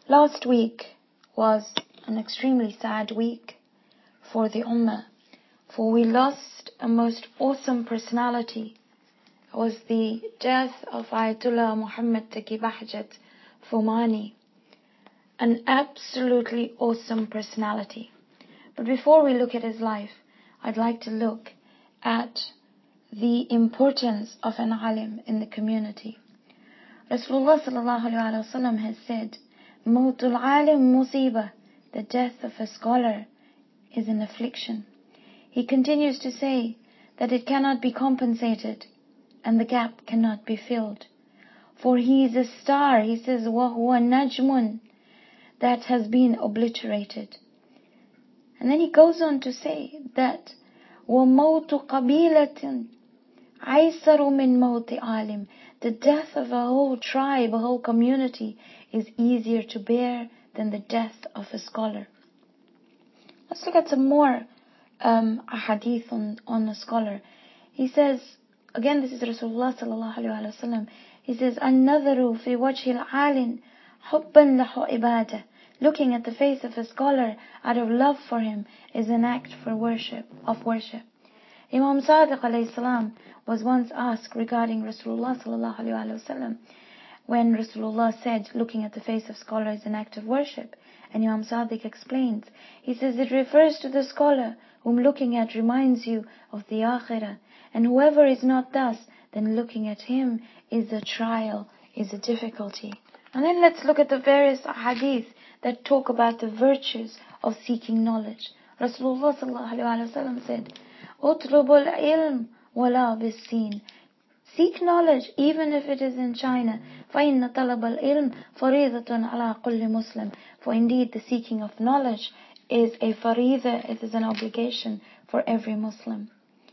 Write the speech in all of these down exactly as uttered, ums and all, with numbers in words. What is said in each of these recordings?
Last week was an extremely sad week for the Ummah, for we lost a most awesome personality. It was the death of Ayatollah Muhammad Taqi Bahjat Fumani, an absolutely awesome personality. But before we look at his life, I'd like to look at the importance of an alim in the community. Rasulullah sallallahu alaihi wasallam has said, "Mawtul alim musiba," the death of a scholar is an affliction. He continues to say that it cannot be compensated and the gap cannot be filled. For he is a star, he says, وَهُوَ نَجْمٌ, that has been obliterated. And then he goes on to say that وَمَوْتُ قَبِيلَةٍ عَيْسَرُ مِنْ مَوْتِ عَالِمٍ, the death of a whole tribe, a whole community is easier to bear than the death of a scholar. Let's look at some more um, hadith on, on a scholar. He says, again, this is Rasulullah sallallahu alaihi wasallam. He says, "An-nadharu fi wajhi al-'alin hubban lahu ibadah." Looking at the face of a scholar out of love for him is an act for worship, of worship. Imam Sadiq alayhi salam was once asked regarding Rasulullah sallallahu alaihi wasallam, when Rasulullah said, looking at the face of scholar is an act of worship. And Imam Sadiq explains, he says, it refers to the scholar whom looking at reminds you of the akhirah. And whoever is not thus, then looking at him is a trial, is a difficulty. And then let's look at the various hadith that talk about the virtues of seeking knowledge. Rasulullah sallallahu alaihi wasallam said, "Utlubul ilm wala bis-sin." Seek knowledge, even if it is in China. فَإِنَّ طَلَبَ الْعِلْمِ فَرِيضَةٌ عَلَى كُلِّ مُسْلِمٍ. For indeed, the seeking of knowledge is a farida, it is an obligation for every Muslim.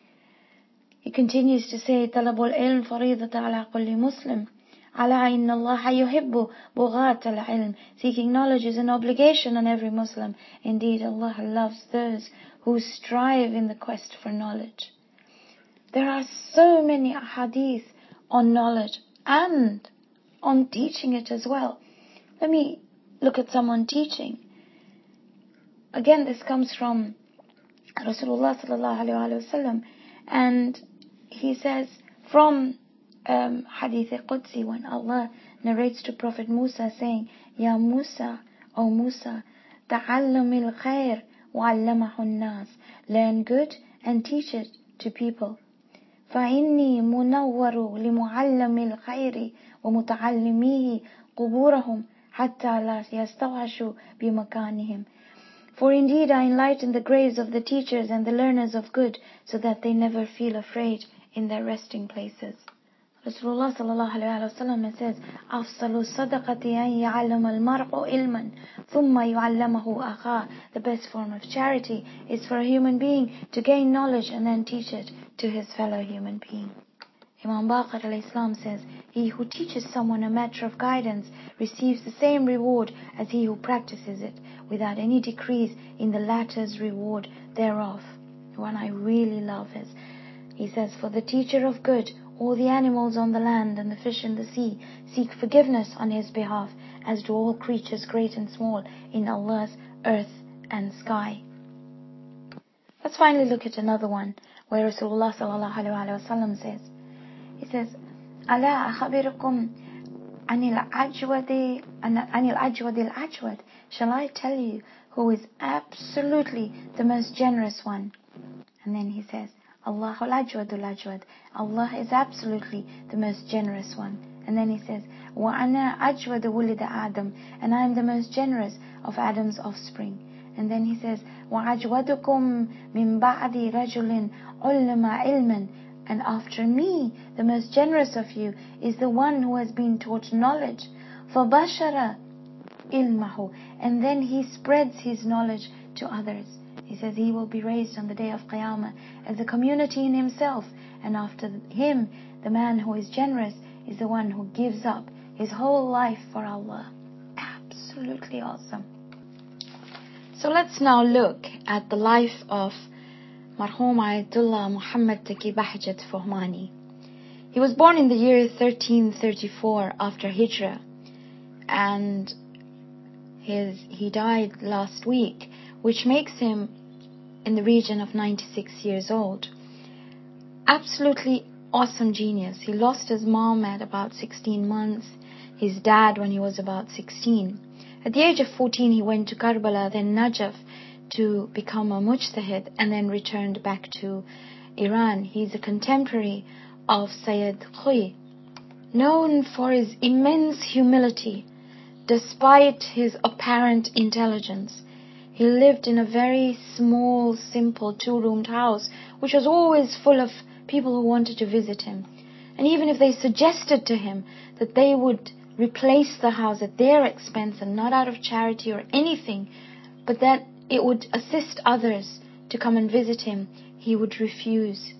He continues to say, طَلَبُ الْعِلْمِ فَرِيضَةٌ عَلَى كُلِّ مُسْلِمٍ. عَلَى إِنَّ اللَّهَ يُحِبُّ بُغَاةَ الْعِلْمِ. Seeking knowledge is an obligation on every Muslim. Indeed, Allah loves those who strive in the quest for knowledge. There are so many hadith on knowledge and on teaching it as well. Let me look at someone teaching. Again, this comes from Rasulullah sallallahu alaihi wasallam, and he says from um, Hadith Qudsi, when Allah narrates to Prophet Musa saying, "Ya Musa, O Musa, ta'allam al-khair wa'allamahu an-nas." Learn good and teach it to people. فَإِنِّي مُنَوَّرُ لِمُعَلَّمِ الْخَيْرِ وَمُتَعَلِّمِيهِ قُبُورَهُمْ حَتَّى لَا يَسْتَوْحَشُوا بِمَكَانِهِمْ. For indeed I enlighten the graves of the teachers and the learners of good, so that they never feel afraid in their resting places. Rasulullah sallallahu alaihi wasallam says, "Afsalu sadaqati an ya'allama al-mar'u ilman, thumma yu'allamahu akha." The best form of charity is for a human being to gain knowledge and then teach it to his fellow human being. Imam Baqir alayhi salam says, "He who teaches someone a matter of guidance receives the same reward as he who practices it, without any decrease in the latter's reward thereof." One I really love is, he says, "For the teacher of good, all the animals on the land and the fish in the sea seek forgiveness on his behalf, as do all creatures great and small in Allah's earth and sky." Let's finally look at another one where Rasulullah sallallahu alaihi wasallam says, he says, "Ala akhbirukum anil ajwadi anil ajwadi al-ajwad." Shall I tell you who is absolutely the most generous one? And then he says, Allahu al-ajwadul ajwad. Allah is absolutely the most generous one. And then he says, "Wa ana ajwadu wulida Adam," and I am the most generous of Adam's offspring. And then he says, "Wa ajwadukum min ba'di rajulin ulama ilman," and after me, the most generous of you is the one who has been taught knowledge. فَبَشَرَ ilmahu, and then he spreads his knowledge to others. He says he will be raised on the day of Qiyamah as a community in himself, and after him, the man who is generous is the one who gives up his whole life for Allah. Absolutely awesome. So let's now look at the life of Marhum Ayatollah Muhammad Taqi Bahjat Fumani. He was born in the year thirteen thirty-four after Hijrah, and His, he died last week, which makes him in the region of ninety-six years old. Absolutely awesome genius. He lost his mom at about sixteen months, his dad when he was about sixteen. At the age of fourteen, he went to Karbala, then Najaf, to become a mujtahid, and then returned back to Iran. He's a contemporary of Sayyid Khoi, known for his immense humility despite his apparent intelligence. He lived in a very small, simple, two-roomed house, which was always full of people who wanted to visit him. And even if they suggested to him that they would replace the house at their expense and not out of charity or anything, but that it would assist others to come and visit him, he would refuse.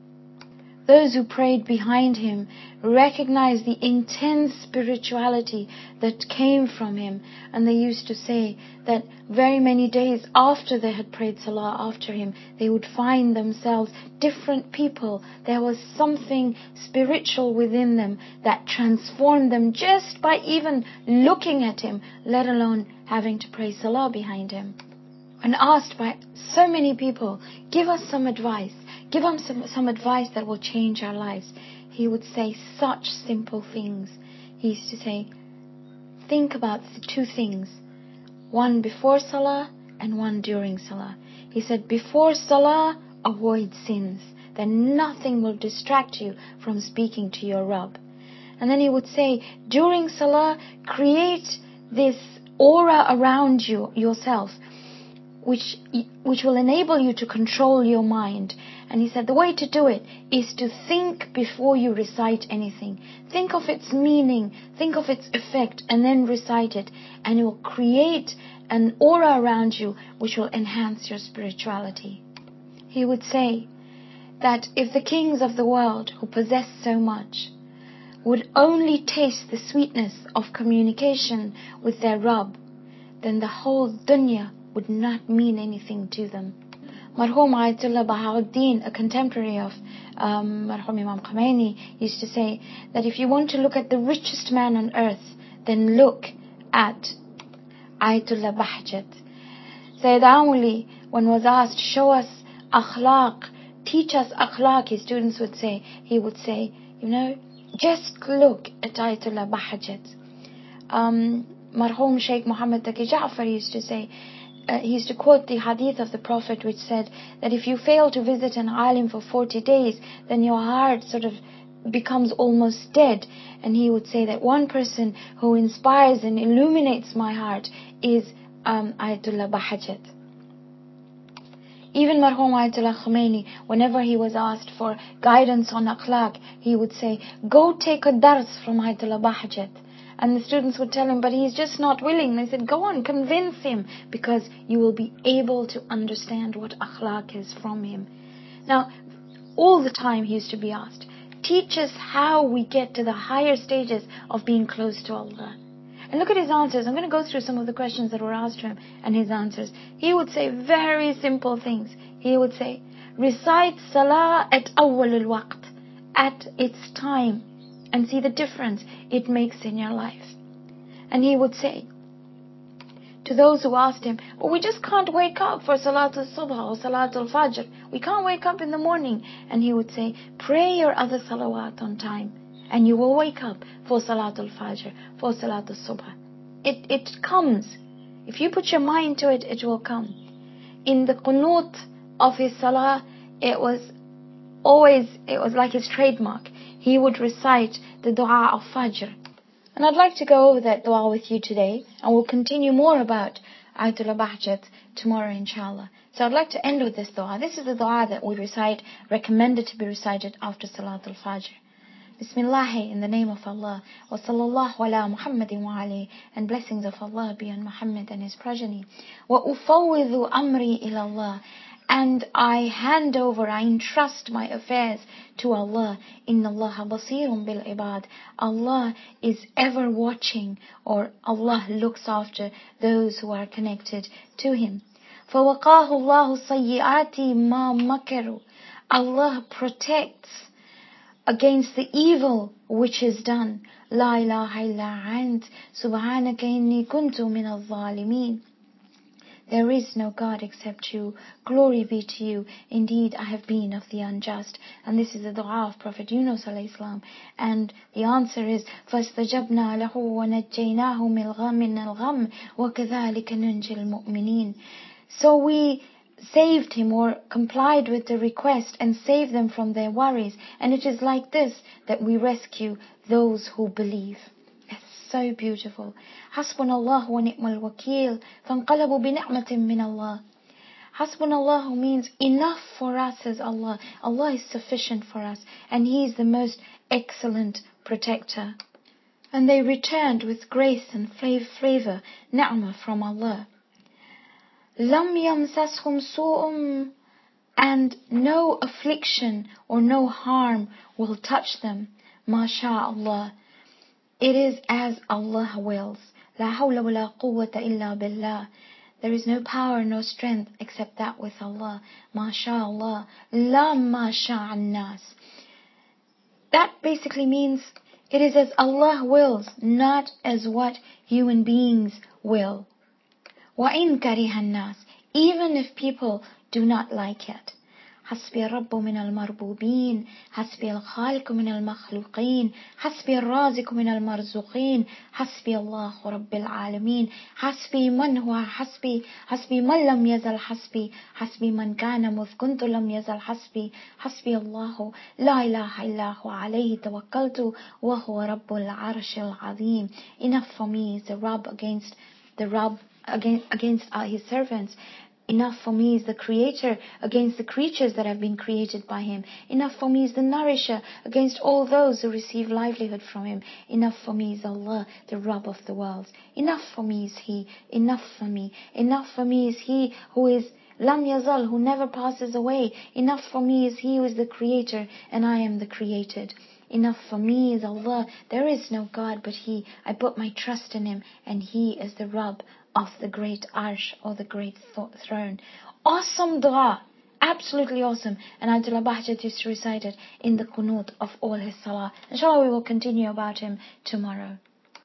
Those who prayed behind him recognized the intense spirituality that came from him, and they used to say that very many days after they had prayed salah after him, they would find themselves different people. There was something spiritual within them that transformed them just by even looking at him, let alone having to pray salah behind him. And asked by so many people, give us some advice, give us some, some advice that will change our lives, he would say such simple things. He used to say, think about the two things, one before salah and one during salah. He said, before salah, avoid sins, then nothing will distract you from speaking to your Rabb. And then he would say, during salah, create this aura around you, yourself, which which will enable you to control your mind. And he said the way to do it is to think before you recite anything. Think of its meaning, think of its effect, and then recite it. And it will create an aura around you which will enhance your spirituality. He would say that if the kings of the world who possess so much would only taste the sweetness of communication with their Rabb, then the whole dunya would not mean anything to them. Marhum Ayatollah Bahauddin, a contemporary of um, Marhum Imam Khomeini, used to say that if you want to look at the richest man on earth, then look at Ayatollah Bahjat. Sayyid Amuli, when was asked, show us akhlaq, teach us akhlaq, his students would say, he would say, you know, just look at Ayatollah Bahjat. Um, Marhum Sheikh Muhammad Taqi Ja'far used to say, Uh, he used to quote the hadith of the Prophet, which said that if you fail to visit an alim for forty days, then your heart sort of becomes almost dead. And he would say that one person who inspires and illuminates my heart is um, Ayatollah Bahjat. Even Marhum Ayatollah Khomeini, whenever he was asked for guidance on akhlaq, he would say, go take a dars from Ayatollah Bahjat. And the students would tell him, but he's just not willing. They said, go on, convince him, because you will be able to understand what akhlaq is from him. Now, all the time he used to be asked, teach us how we get to the higher stages of being close to Allah. And look at his answers. I'm going to go through some of the questions that were asked to him and his answers. He would say very simple things. He would say, recite salah at awwal al-waqt, at its time, and see the difference it makes in your life. And he would say to those who asked him, but we just can't wake up for Salatul Subha or Salatul Fajr. We can't wake up in the morning. And he would say, pray your other salawat on time, and you will wake up for Salatul Fajr, for Salatul Subha. It, it comes. If you put your mind to it, it will come. In the qunut of his salah, it was always, it was like his trademark. He would recite the dua of Fajr. And I'd like to go over that dua with you today, and we'll continue more about Ayatollah Bahjat tomorrow, inshallah. So I'd like to end with this dua. This is the dua that we recite, recommended to be recited after Salatul Fajr. Bismillah, in the name of Allah, wa sallallahu ala Muhammadin wa ali, and blessings of Allah be on Muhammad and his progeny. Wa ufawwidhu amri ila Allah, and I hand over, I entrust my affairs to Allah. Inna Allaha basirun bil ibad. Allah is ever watching, or Allah looks after those who are connected to Him. فَوَقَاهُ اللَّهُ سَيِّئَاتِ مَا مَكَرُوا. Allah protects against the evil which is done. La ilaha illa ant, subhanaka inni kuntu min al-zalimin. There is no God except you. Glory be to you. Indeed, I have been of the unjust. And this is the dua of Prophet Yunus alayhi salam. And the answer is, فَاسْتَجَبْنَا لَهُ وَنَجَّيْنَاهُ مِنَ الْغَمِّ وَكَذَلِكَ نُنْجِي الْمُؤْمِنِينَ. So we saved him, or complied with the request, and saved them from their worries. And it is like this that we rescue those who believe. So beautiful. Hasbunallah wa ni'mal wakeel. Fanqalabu bi ni'matin min Allah. Hasbunallah means enough for us is Allah. Allah is sufficient for us, and He is the most excellent protector. And they returned with grace and favor, ni'mah from Allah. Lam yamsashum su'um, and no affliction or no harm will touch them. MashaAllah. It is as Allah wills. La hawla wa la quwwata illa billah. There is no power, no strength except that with Allah. MashaAllah. La ma sha'an nas. That basically means it is as Allah wills, not as what human beings will. Wa in karihan nas. Even if people do not like it. حسبي الرب من المربوبين حسبي الخالق من المخلوقين حسبي الرازق من المرزوقين حسبي الله رب العالمين حسبي من هو حسبي حسبي من لم يزل حسبي حسبي من كان مذ كنت لم يزل حسبي حسبي الله لا إله إلا هو عليه توكلت وهو رب العرش العظيم. Enough for me is the Rabb against the Rabb against, against uh, his servants. Enough for me is the Creator against the creatures that have been created by Him. Enough for me is the Nourisher against all those who receive livelihood from Him. Enough for me is Allah, the Rabb of the worlds. Enough for me is He. Enough for me. Enough for me is He who is Lam Yazal, who never passes away. Enough for me is He who is the Creator, and I am the created. Enough for me is Allah. There is no God but He. I put my trust in Him, and He is the Rabb of the great Arsh, or the great th- throne. Awesome dua. Absolutely awesome. And Ayatollah Bahjat used to recite it in the qunut of all his salah. Inshallah we will continue about him tomorrow.